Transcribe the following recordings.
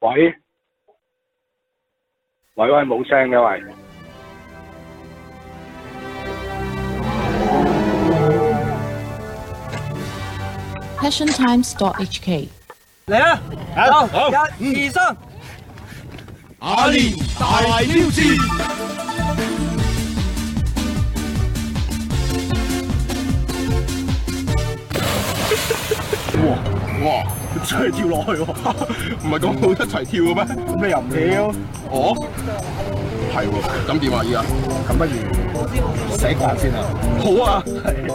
喂，冇聲嘅喂。 PassionTimes.hk 嚟啊！好，一、二、三， 阿蓮大挑戰。哇！真係跳落去喎，唔係講好一齊跳嘅咩？ 咁你又唔跳？ 哦，係喎，咁點啊？依家咁不如寫慣先啊。 好啊，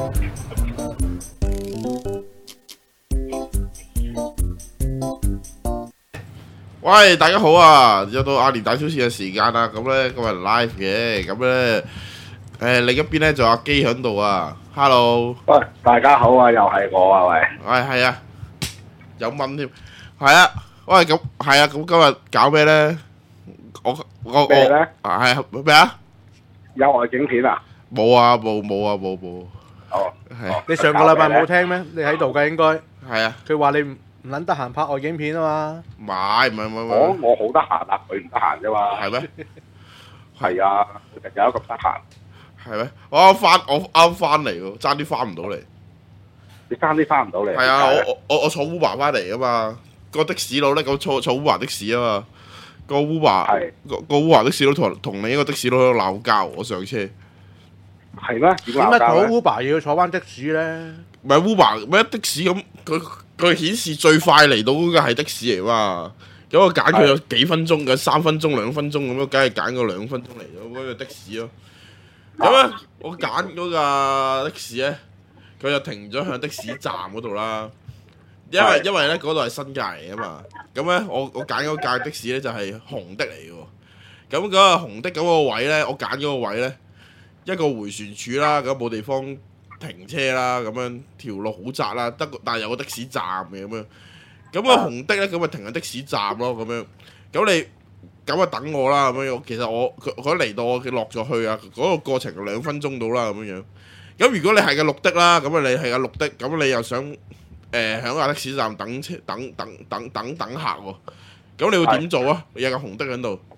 喂，大家好啊！又到阿蓮大挑戰嘅時間啦，咁咧今日 live 嘅，咁咧另一邊咧就阿基喺度啊 ，hello， 喂，大家好啊，又係我啊，喂。 喂，係啊，有蚊添，係啊，喂，咁係啊，咁今日搞咩咧？我咩咧？ 係啊咩啊？ 有外景片啊？ 冇啊，冇哦， 係你上個禮拜冇聽咩？你喺度㗎應該。 係啊， 佢話你唔撚得閒拍外景片啊嘛。 唔係我好得閒啊，佢唔得閒啫嘛。 係咩？ 係啊，佢成日都咁得閒。 係咩？我啱翻嚟喎，爭啲翻唔到嚟。 你爭啲翻唔到嚟。 係啊，我坐 Uber 翻嚟啊嘛，個的士佬咧咁坐 Uber 的士啊嘛，個 Uber 個 Uber 的士佬同另一個的士佬喺度鬧交，我上車。 係咩？點點解坐解 Uber 要坐翻的士咧？ 唔係 Uber 咩的士咁，佢顯示最快嚟到嗰個係的士嚟嘛。咁我揀佢有幾分鐘嘅，3分鐘、2分鐘咁樣，梗係揀個2分鐘嚟咗嗰個的士咯。咁咧，我揀嗰架的士咧，佢就停咗向的士站嗰度啦。因為咧嗰度係新界嚟啊嘛。咁咧，我揀嗰架的士咧就係紅的嚟嘅喎。咁嗰個紅的嗰個位咧，我揀嗰個位咧，一個迴旋處啦，咁冇地方停車啦，咁樣條路好窄啦，但係有個的士站嘅咁樣。咁個紅的咧，咁咪停喺的士站咯，咁樣。咁你咁啊等我啦，咁樣。其實佢嚟到我落咗去啊，嗰個過程2分鐘到啦，咁樣。咁如果你係個綠的啦，咁啊你係個綠的，咁你又想喺個的士站等車等客喎，咁你會點做啊？你有個紅的喺度。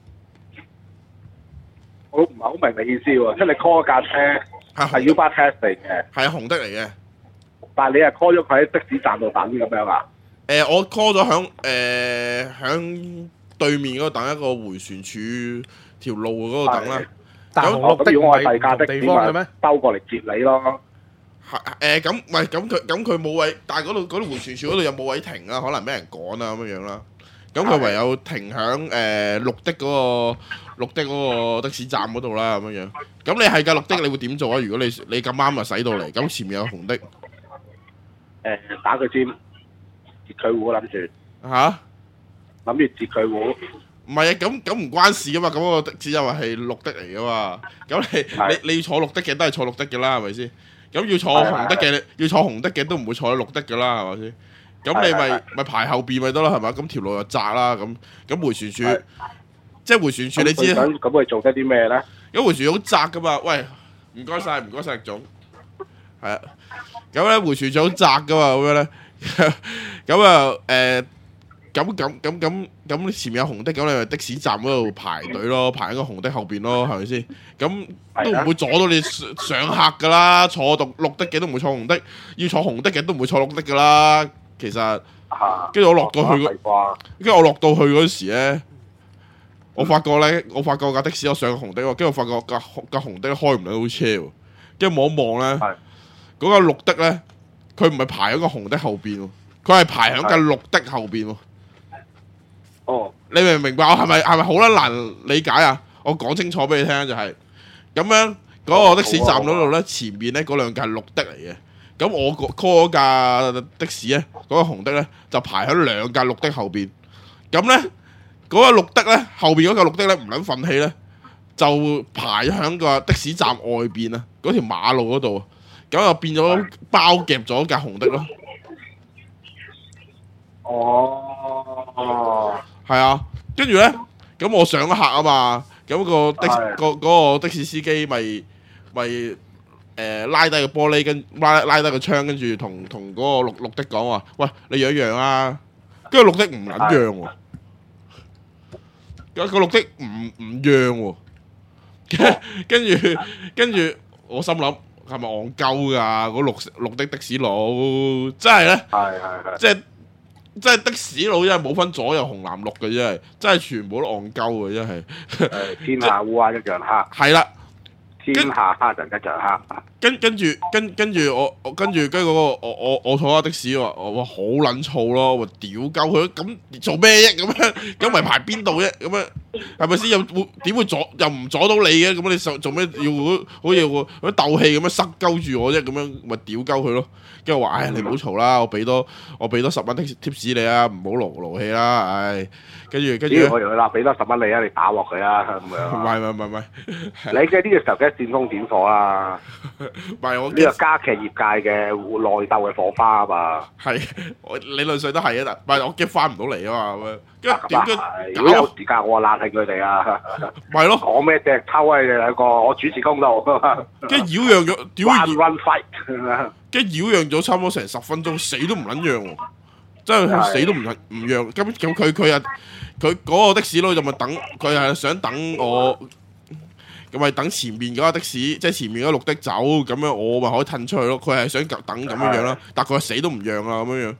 我唔係好明你意思喎，即係你 call 架車係 Uber Test 嚟嘅， 係紅的嚟嘅。 但係你係 call 咗佢喺的士站度等咁樣啊？ 我 call 咗響對面嗰度等一個迴旋處條路嗰度等啦。 但紅綠的咁如果我係唔係第架的士地方嘅咩？ 兜過嚟接你咯。 咁唔係咁佢冇位，但係嗰度迴旋處嗰度有冇位停啊？可能俾人趕啊咁樣啦。咁佢唯有停響綠的嗰個的士站嗰度啦咁樣。咁你係架綠的，你會點做啊？如果你咁啱就駛到嚟，咁前面有紅的。 打佢尖，截佢糊諗住嚇？ 諗住截佢糊。 唔係啊，咁唔關事噶嘛。咁個的士又話係綠的嚟噶嘛。咁你要坐綠的嘅都係坐綠的嘅啦，係咪先？咁要坐紅的嘅都唔會坐喺綠的嘅啦，係咪先？咁你咪排後邊咪得啦，係咪？咁條路又窄啦，咁迴旋處，即係迴旋處，你知啦。 咁佢做得啲咩咧？ 咁迴旋處好窄噶嘛？喂，唔該晒，易總。係啊，咁咧迴旋處好窄噶嘛，咁樣咧，咁啊咁前面有紅的，咁你咪的士站嗰度排隊咯，排喺個紅的後邊咯，係咪先？咁都唔會阻到你上客噶啦，坐綠的嘅都唔會坐紅的，要坐紅的嘅都唔會坐綠的噶啦。其實，跟住我落到去，嗰時咧，我發覺架的士我上紅的喎，跟住我發覺架紅的開唔到車喎，跟住望一望咧，嗰架綠的咧，佢唔係排喺個紅的後邊喎，佢係排喺架綠的後邊喎。 哦， 你明唔明白？我係咪好難理解啊？我講清楚俾你聽就係咁樣，嗰個的士站嗰度咧，前面咧嗰兩架係綠的嚟嘅。咁我 call 嗰架的士咧，嗰個紅的咧就排喺2架綠的後邊。咁咧嗰個綠的咧後邊嗰架綠的咧唔撚憤氣咧，就排喺個的士站外邊啊，嗰條馬路嗰度。咁就變咗包夾咗架紅的咯。 哦， 係啊，跟住咧，咁我上咗客啊嘛，咁嗰個的士司機咪拉低個玻璃，拉低個窗，跟住同嗰個綠的講話，喂，你讓一讓啊！跟住綠的唔撚讓喎， 個綠的唔讓喎，跟住我心諗係咪戇鳩㗎？嗰綠的士佬真係咧，即係的士佬真係冇分左右紅藍綠嘅，真係全部都戇鳩嘅，真係。 天下烏鴉一樣黑。係啦。 天下黑人一樣黑。跟住嗰個我坐下的士話好撚燥咯，我屌鳩佢咁做咩啫？咁咪排邊度啫？咁樣係咪先？點會又唔阻到你嘅？咁你做咩要好似嗰鬥氣咁樣塞鳩住我啫？咁樣咪屌鳩佢咯。跟住我話你唔好嘈啦，我俾多10蚊貼士你啊，唔好勞氣啦，跟住我以為俾多10蚊你啊，你打鑊佢啊咁樣。唔係， 你嘅呢個時候梗係煽風點火啦。 唔係我呢個加劇業界嘅內鬥嘅火花啊嘛。係， 我理論上都係啊，但係我驚翻唔到嚟啊嘛。跟住點解？ 如果有時間我話冷氣佢哋啊。 咪咯。 講咩隻抽啊？你哋兩個，我主持公道。 跟住擾攘咗， One fight。 跟住擾攘咗差唔多成10分鐘，死都唔撚讓喎。真係死都唔讓，咁佢嗰個的士佬就咪等，佢係想等我，咁咪等前面嗰個的士，即係前面嗰綠的走，咁樣我咪可以褪出去咯。佢係想等咁樣啦，但係佢死都唔讓啊，咁樣。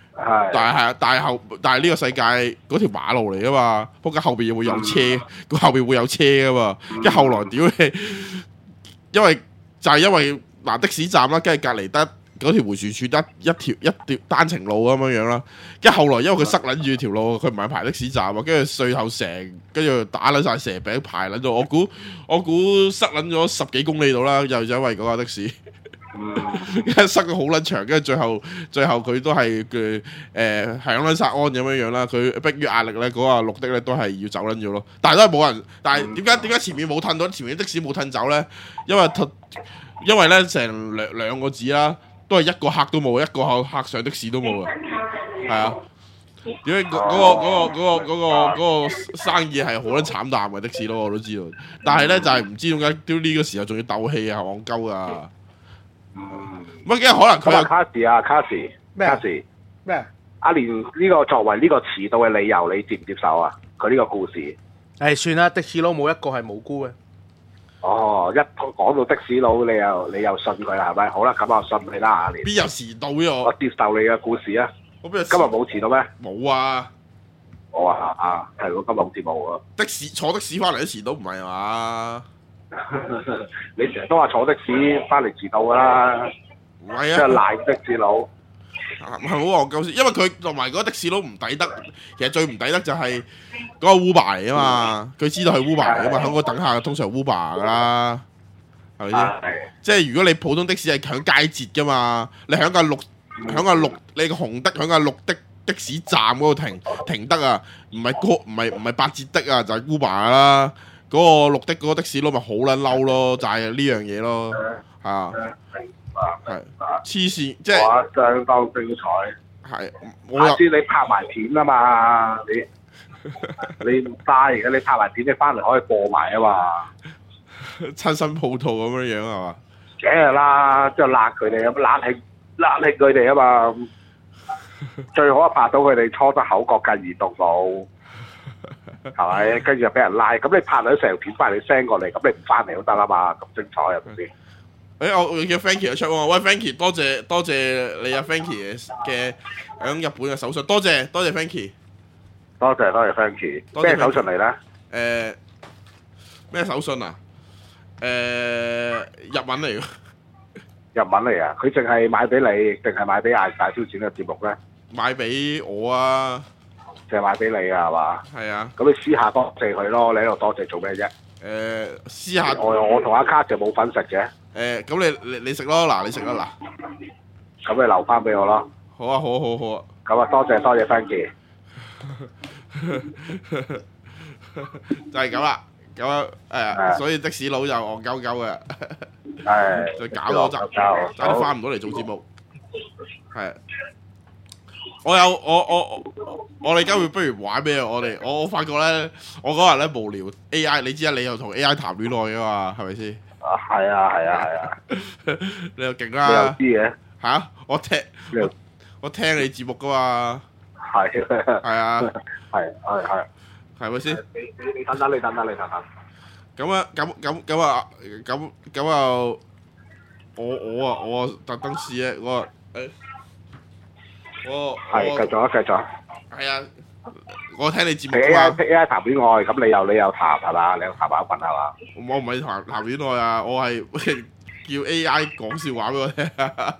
但係呢個世界嗰條馬路嚟噶嘛，仆街後邊會有車，佢後邊會有車噶嘛。跟住後來屌你，因為嗱的士站啦，跟住隔離得。嗰條迴旋處得一條單程路咁樣啦，跟住後來因為佢塞撚住條路，佢唔係排的士站啊，跟住最後跟住打撚晒蛇餅排撚咗，我估塞撚咗10幾公里度啦，又因為嗰架的士，塞咗好撚長，跟住最後佢都係響撚殺安咁樣啦，佢迫於壓力咧，嗰架綠的咧都係要走撚咗咯，但係都係冇人，但係點解前面冇褪到，前面的士冇褪走咧？因為咧成兩個字啦。都係一個客都冇，一個客上的士都冇啊！係啊，點解嗰個生意係好撚慘淡嘅的士咯？我都知道，但係咧就係唔知點解丟呢個時候仲要鬥氣啊，戇鳩啊！乜嘅可能佢有卡士咩？阿蓮呢個作為呢個遲到嘅理由，你接唔接受啊？佢呢個故事， 算啦，的士佬冇一個係無辜嘅。 哦，一講到的士佬，你又信佢啦，係咪？好啦，咁我信你啦，阿蓮。 邊有遲到啫？ 我接受你嘅故事啊！今日冇遲到咩？ 冇啊！ 我係喎，今日好似冇啊！ 坐的士翻嚟都遲到，唔係嘛？ 你成日都話坐的士翻嚟遲到噶啦， 唔係啊！ 即係賴的士佬。 係好戇鳩先，因為佢同埋嗰個的士佬唔抵得，其實最唔抵得就係嗰個 Uber 嚟啊嘛，佢知道係 Uber 嚟啊嘛，喺嗰等下通常 Uber 噶啦，係咪先？即係如果你普通的士係響街截噶嘛，你響架綠，你個紅的響架綠的士站嗰度停得啊，唔係8折的啊，就係 Uber 啦。嗰個綠的嗰個的士佬咪好撚嬲咯，就係呢樣嘢咯，係黐線，即係相當精彩。 係， 下次你拍埋片啊嘛，你唔帶而家你拍埋片，你翻嚟可以播埋啊嘛。 親身抱肚咁樣係嘛？ 梗係啦，即係辣佢哋咁，辣興佢哋啊嘛。最好拍到佢哋初得口角，繼而動武，係咪？跟住就俾人拉。咁你拍咗成片翻嚟，你 send 過嚟，咁你唔翻嚟都得啦嘛。咁精彩係咪先？ 我叫 Frankie 出喎，喂 Frankie， 多謝你啊 Frankie 嘅喺日本嘅手信，多謝 Frankie， 多謝 Frankie， 咩手信嚟咧？ 咩手信啊？日文嚟嘅， 日文嚟啊！佢淨係買俾你，定係買俾大挑戰嘅節目咧？ 買俾我啊！ 淨係買俾你啊，係嘛？ 係啊！ 咁你私下多謝佢咯，你喺度多謝做咩啫？ 私下我同阿卡就冇份食嘅。 咁你食咯，嗱你食啦嗱。 咁你留翻俾我咯。 好啊，好啊。 咁啊，多謝 Frankie。 就係咁啦，咁所以的士佬就戇鳩鳩嘅，就搞咗陣，真係翻唔到嚟做節目。係，我哋而家會不如玩咩？我發覺咧，我嗰日咧無聊 AI， 你知啊，你又同 AI 談戀愛噶嘛，係咪先？ 係啊。 你又勁啦！ 你又知嘅嚇？我聽你節目噶嘛？ 係啊。係咪先？ 等等，你等等。 咁啊，咁啊，我特登試咧，我係繼續啊。 係啊，我聽你節目你啊嘛。 AI 談戀愛，咁你又談係嘛？你又談飽瞓係嘛？ 我唔係談戀愛啊，我係叫 AI 講笑話俾我聽。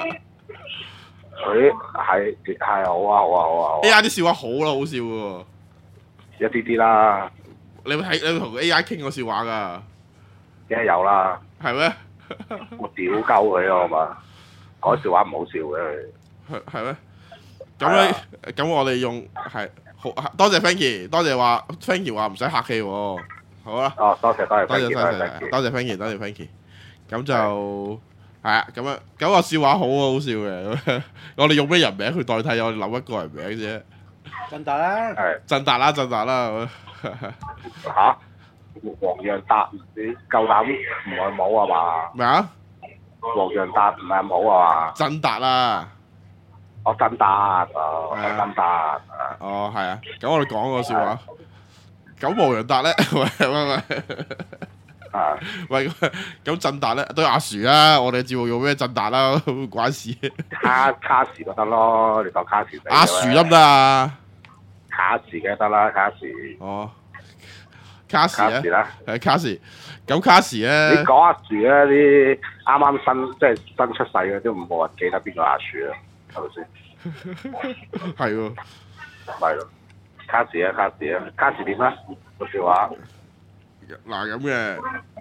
佢係好啊。 AI 啲笑話好啦，好笑嘅喎。 一啲啦， 你有冇同 AI 傾過笑話㗎？ 梗係有啦。 係咩？ 我屌鳩佢啊嘛，講笑話唔好笑嘅。 係咩？咁我哋用係好多謝 Frankie， 多謝話 Frankie 話唔使客氣喎。好啦。 哦，多謝多謝 Frankie。咁就係啊，咁個笑話好好笑嘅。我哋用咩人名去代替？我哋諗一個人名啫。 振達啦， 係振達啦。 嚇，黃洋達，你夠膽唔係冇啊嘛？ 咩啊？ 黃洋達唔係冇啊嘛？ 振達啦。 我振達，振達。 哦，係啊。咁我哋講個笑話。咁黃洋達咧，喂，咁振達咧都係阿樹啦。我哋節目用咩振達啦？唔關事。 卡時就得咯，你當卡時。 阿樹得唔得啊？ 卡時嘅得啦，卡時。 哦，卡時咧， 啦， 係卡時。咁卡時咧， 你講阿樹咧，啲啱新出世嘅都冇人記得邊個阿樹啦，係咪先？ 係喎。 係咯，卡時點啊？個笑話。 嗱咁嘅，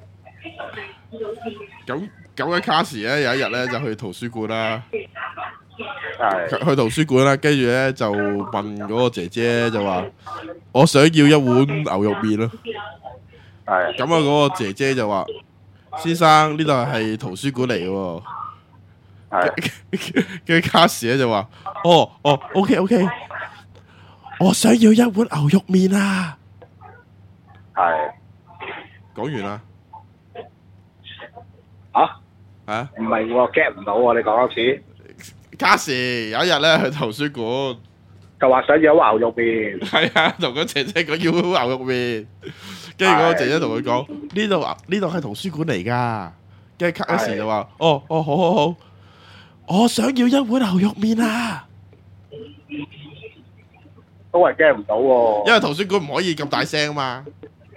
咁嘅卡時咧有一日咧就去圖書館啦。 係。 去圖書館啦，跟住咧就問嗰個姐姐就話：我想要一碗牛肉麵咯。 係。 咁啊，嗰個姐姐就話：先生，呢度係圖書館嚟嘅喎。 係。 跟住卡時咧就話：OK，我想要一碗牛肉麵啊！ 係。 講完啦。 啊？唔明喎，get 唔到喎，你講多次。 卡時有一日咧去圖書館， 就話想要牛肉麵。 係啊，同個姐姐講要牛肉麵，跟住嗰個姐姐同佢講：呢度係圖書館嚟㗎。跟住卡時就話：好，我想要一碗牛肉麵啊！ 都係 get 唔到喎。 因為圖書館唔可以咁大聲啊嘛。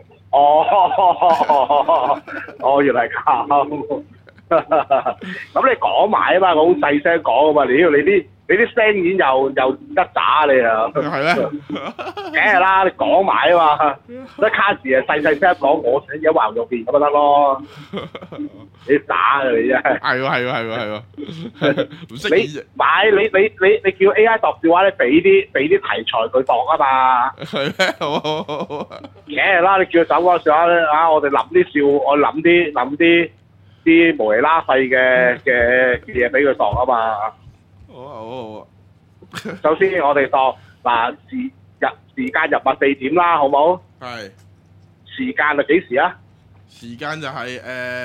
原來咁。咁你講埋啊嘛，我好細聲講啊嘛，你啲聲演又一渣你啊。 係咩？ 梗係啦，你講埋啊嘛，得卡時啊細聲講，我想有牛肉麵咁咪得咯。你渣啊你真係。 係，唔識演。 你叫 AI 度笑話咧，俾啲題材佢度啊嘛。 係咩？好。 梗係啦，你叫佢走嗰個笑話咧我哋諗啲笑，我諗啲無厘啦廢嘅嘢俾佢度啊嘛。 好。 首先我哋度時間日物地點啦，好冇？ 係。 時間係幾時啊？ 時間就係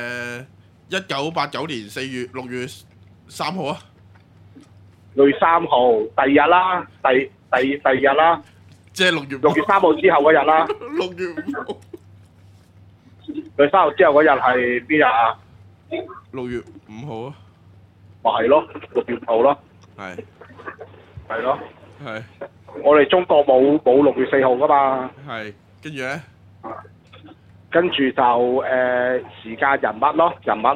1989年6月3號啊。 6月3號，第二日啦，第二日啦。 即係6月 3號之後嗰日啦。 6月5號。 6月3號之後嗰日係邊日啊 ？6月5號啊。 咪係咯，6月5號咯。係咯。 係。 我哋中國冇6月4號噶嘛。 係。跟住咧？ 跟住就時間人物咯。人物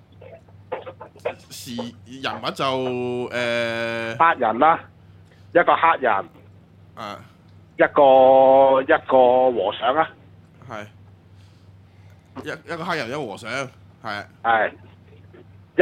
就黑人啦，一個黑人。一個和尚啊。 係。一個黑人，一個和尚。係。 係。一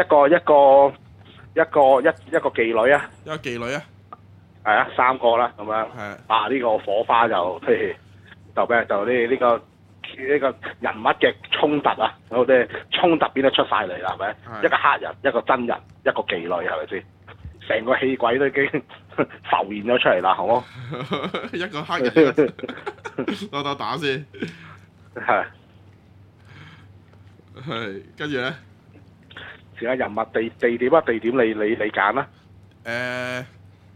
個妓女啊。 一個妓女啊。 係啊，3個啦咁樣。 係。 呢個火花就咩？就呢個人物嘅衝突啊！我哋衝突變得出晒嚟啦，係咪？一個黑人，一個真人，一個妓女，係咪先？成個氣軌都已經浮現咗出嚟啦，好冇？ 一個黑人，我打先。係，跟住咧？ 時間、人物、地點啊，地點你揀啦。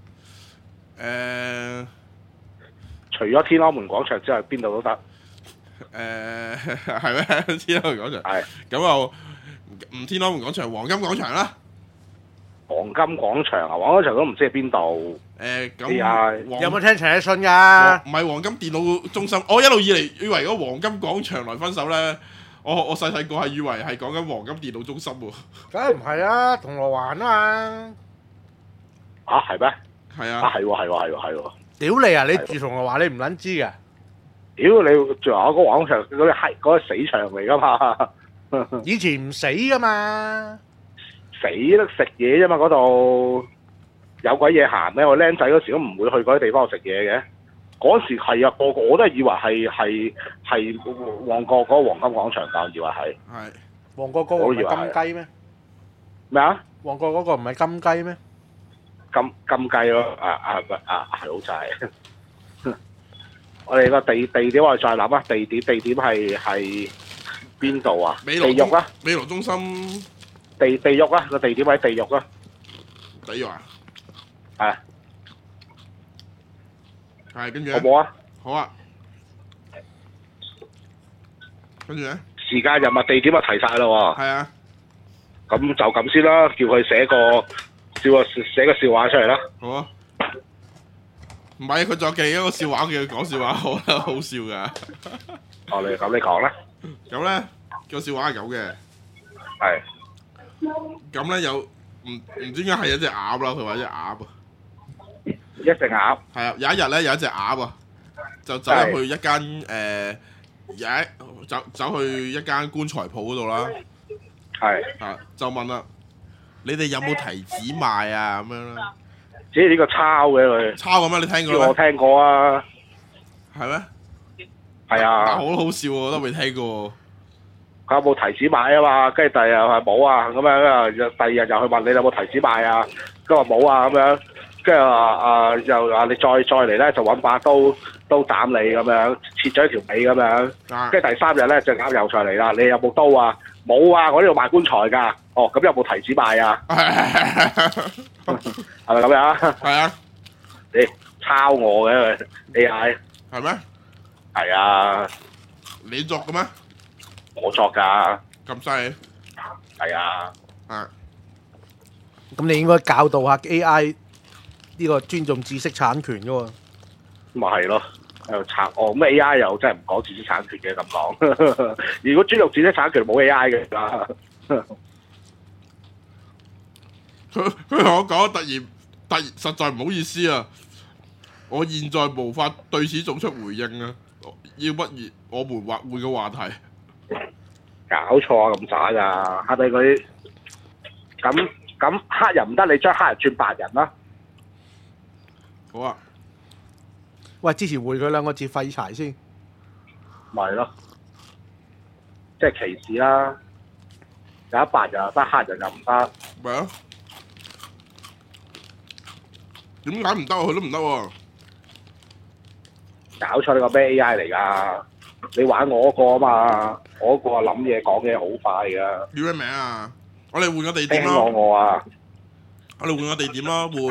除咗天安門廣場之外，邊度都得。 係咩？天安門廣場係咁又唔天安門廣場，黃金廣場啦。 黃金廣場啊，黃金廣場都唔知喺邊度。 咁有冇聽陳奕迅㗎？ 唔係黃金電腦中心，我一路以嚟以為嗰黃金廣場來分手咧，我細細個係以為係講緊黃金電腦中心喎。 梗係唔係啦，銅鑼灣啊嘛。 啊，係咩？ 係啊。 啊，係喎，係喎，係喎，係喎。 屌你啊！你住銅鑼灣，你唔撚知㗎？ 屌你，仲有個黃金廣場嗰啲係嗰啲死場嚟㗎嘛？ 以前唔死㗎嘛。 死得食嘢啫嘛，嗰度有鬼嘢行咩？我僆仔嗰時都唔會去嗰啲地方度食嘢嘅。嗰時係啊，個個我都係以為係旺角嗰個黃金廣場㗎，以為係。 係。 旺角嗰個唔係金雞咩？ 咩啊？ 旺角嗰個唔係金雞咩？ 金雞咯，係好就係。我哋個地點我哋再諗啊，地點係邊度啊？地獄啊！ 美羅中心。 地獄啊！個地點喺地獄啊！ 地獄啊！ 係。 係跟住好冇啊？ 好啊。跟住咧？ 時間、人物、地點啊提晒啦喎。 係啊。 咁就咁先啦，叫佢寫個笑話出嚟啦。 好啊。唔係，佢再記一個笑話，叫佢講笑話，好啦，好笑噶。 哦，你講啦。 咁咧個笑話係咁嘅。 係。 咁咧有唔知點解係一隻鴨啦，佢話一隻鴨啊。 一隻鴨。係啊，有一日咧有一隻鴨啊，就走入去一間走去一間棺材鋪嗰度啦。 係。 啊，就問啦，你哋有冇提子賣啊？咁樣啦。 只係呢個抄嘅佢。抄嘅咩？你聽過咩？ 我聽過啊。 係咩？ 係啊。 好好笑喎，我都未聽過。 佢有冇提子買啊嘛？跟住第二日話冇啊，咁樣啊，第二日又去問你有冇提子買啊？佢話冇啊，咁樣，跟住又話你再嚟咧，就揾把刀斬你咁樣，切咗一條尾咁樣。跟住第三日咧，隻鴨又再嚟啦，你有冇刀啊？冇啊，我呢度賣棺材㗎。哦，咁有冇提子買啊？係咪咁樣？ 係啊。 你抄我嘅佢 AI。 係咩？ 係啊。 你作嘅咩？ 我作㗎。 咁犀利？ 係啊。 係。 咁你應該教導下 AI 呢個尊重知識產權㗎喎。 咪係咯，喺度拆哦。咁 AI 又真係唔講知識產權嘅咁講。如果尊重知識產權，冇 AI 嘅啦。 佢同我講突然實在唔好意思啊！我現在無法對此做出回應啊！要不然我們換個話題。 搞錯啊！咁渣㗎，係咪佢咁黑人唔得？你將黑人轉白人啦。 好啊。 喂，之前回佢兩個字廢柴先。 咪咯，即係歧視啦。有一白人又得，黑人又唔得。 咪啊？點解唔得啊？佢都唔得喎。 搞錯，呢個咩 AI 嚟㗎？你玩我嗰個啊嘛，我嗰個諗嘢講嘢好快㗎。 叫咩名啊？我哋換個地點咯。 聽我啊！ 我哋換個地點咯，換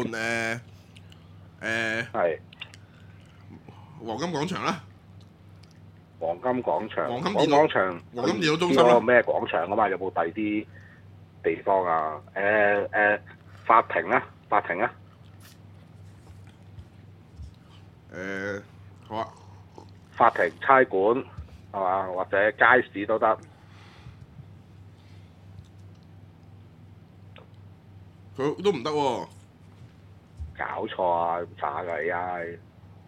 係黃金廣場啦。 黃金廣場。 黃金廣場。黃金電腦中心咯。咩廣場啊嘛？有冇第啲地方啊？法庭啊，法庭啊。 好啊。 法庭、差館係嘛，或者街市都得。 佢都唔得喎。 搞錯啊！渣㗎 AI。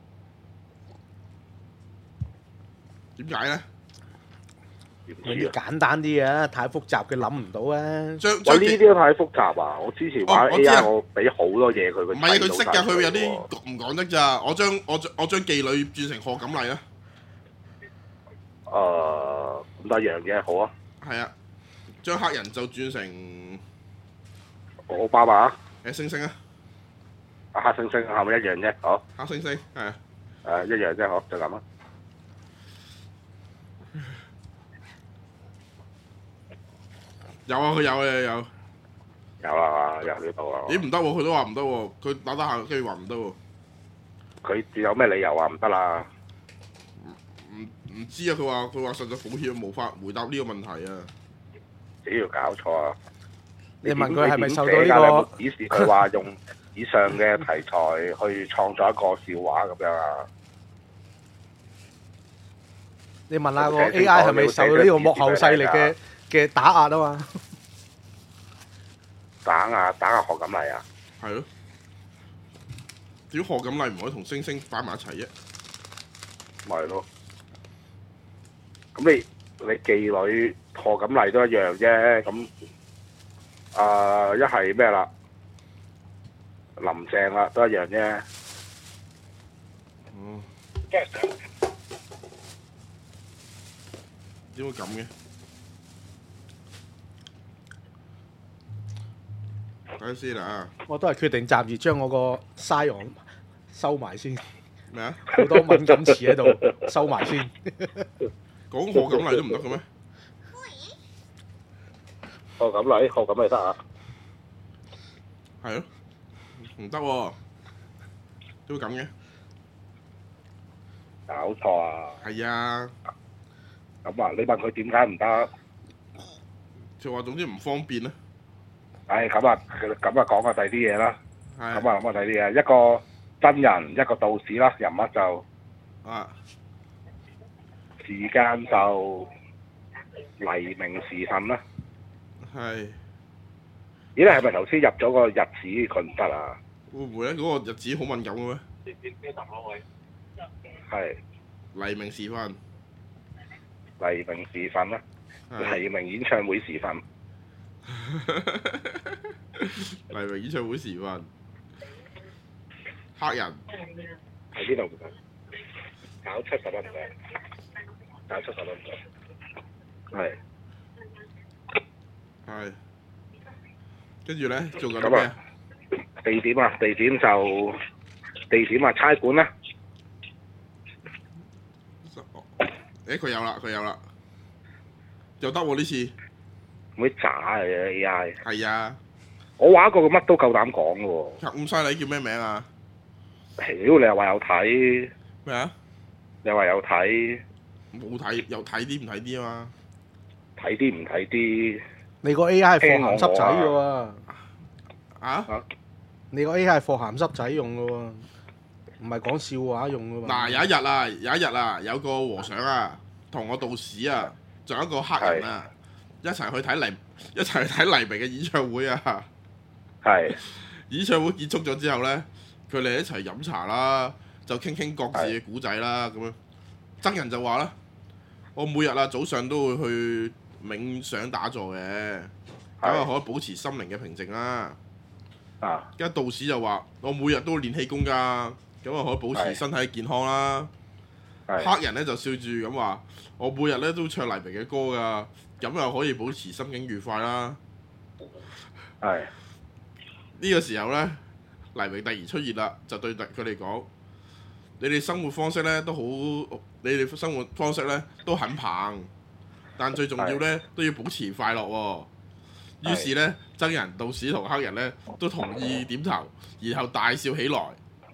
點解咧？ 有啲簡單啲嘅，太複雜嘅諗唔到啊！ 我呢啲都太複雜啊！我之前玩 AI，我俾好多嘢佢， 唔係佢識㗎，佢有啲唔講得咋。我將妓女轉成賀錦麗啦。 咁多樣嘢好啊。係啊，將黑人就轉成奧巴馬。 星星啊。 黑猩猩係咪一樣啫？好。 黑猩猩係啊。 一樣啫，好就咁啊。 有啊，佢有啊，有。 有啦，有呢度啊。 咦？唔得喎，佢都話唔得喎，佢打下跟住話唔得喎。 佢有咩理由話唔得啦？ 唔知啊，佢話實在抱歉無法回答呢個問題啊。 只要搞錯啊！ 你問佢係咪受到呢呢個？ 指示佢話用以上嘅題材去創作一個笑話咁樣啊？ 你問下個 AI 係咪受到呢個幕後勢力嘅打壓啊嘛？ 打壓何錦麗啊？ 係咯。點何錦麗唔可以同星星擺埋一齊啫？ 咪係咯。咁你妓女何錦麗都一樣啫。咁一係咩啦？林鄭啦都一樣啫。 哦。點會咁嘅？睇先啦。 我都係決定暫時將我個腮紅收埋先。 咩啊？ 好多敏感詞喺度，收埋先。 講何錦麗都唔得嘅咩？ 何錦麗得啊？ 係咯，唔得喎，點會咁嘅？ 搞錯啊！ 係啊。 咁啊，你問佢點解唔得？ 就話總之唔方便啦。 咁啊講下第啲嘢啦。 係。 咁啊諗下第啲嘢，一個真人，一個道士啦，人物就時間就黎明時分啦。 係。 咦？你係咪頭先入咗個日子佢唔得啊？ 會唔會咧？嗰個日子好敏感嘅咩？ 係。 黎明時分。 黎明時分啦，黎明演唱會時分。 黎明演唱會時分。黑人。 喺邊度？搞70蚊嘅。搞70蚊嘅。係。 係。跟住咧，做緊咩啊？ 地點啊，差館啦。 佢有啦，又得喎呢次。 嗰啲渣嚟嘅 AI。 係啊。 我話一個乜都夠膽講嘅喎。 咁犀利叫咩名啊？ 屌你又話有睇。 咩啊？ 你話有睇。 冇睇，有睇啲唔睇啲啊嘛。 睇啲唔睇啲。 你個 AI 係放鹹濕仔嘅喎。 啊？ 你個 AI 係放鹹濕仔用嘅喎。唔係講笑話用嘅喎。 嗱，有一日啊，有個和尚啊，同個道士啊，仲有一個黑人啊，一齊去睇黎明嘅演唱會啊。 係。 演唱會結束咗之後咧，佢哋一齊飲茶啦，就傾各自嘅古仔啦，咁樣。僧人就話啦：我每日啊早上都會去冥想打坐嘅，咁啊可以保持心靈嘅平靜啦。而家道士就話：我每日都練氣功㗎。咁啊，可以保持身體健康啦。黑人咧就笑住咁話：我每日咧都唱黎明嘅歌㗎，咁又可以保持心境愉快啦。 係。 呢個時候咧，黎明突然出現啦，就對佢哋講：你哋生活方式咧都很棒，但最重要咧都要保持快樂喎。於是咧，僧人、道士同黑人咧都同意點頭，然後大笑起來。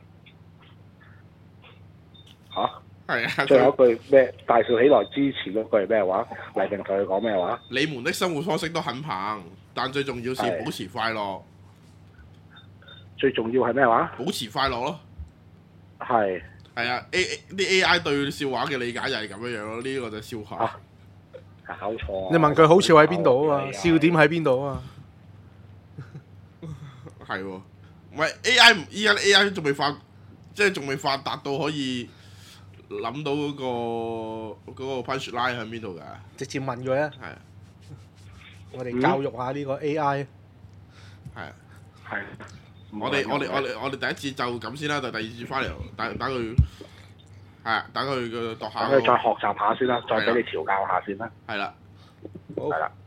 係啊！ 最後一句咩？大笑起來之前嗰句係咩話？黎明同佢講咩話？ 你們的生活方式都很棒，但最重要是保持快樂。 最重要係咩話？ 保持快樂咯。 係。 係啊啲 AI 對笑話嘅理解就係咁樣樣咯，呢個就係笑話。 搞錯。 你問佢好笑喺邊度啊嘛？笑點喺邊度啊嘛？ 係喎，唔係 AI，依家 AI 仲未發達到可以諗到嗰個 punch line 喺邊度㗎？ 直接問佢啊！ 係啊， 我哋教育下呢個 AI。 係啊， 係。 我哋第一次就咁先啦，第二次翻嚟等佢係啊，等佢個度下。 等佢再學習下先啦，再俾你調教下先啦。 係啦。 好。係啦。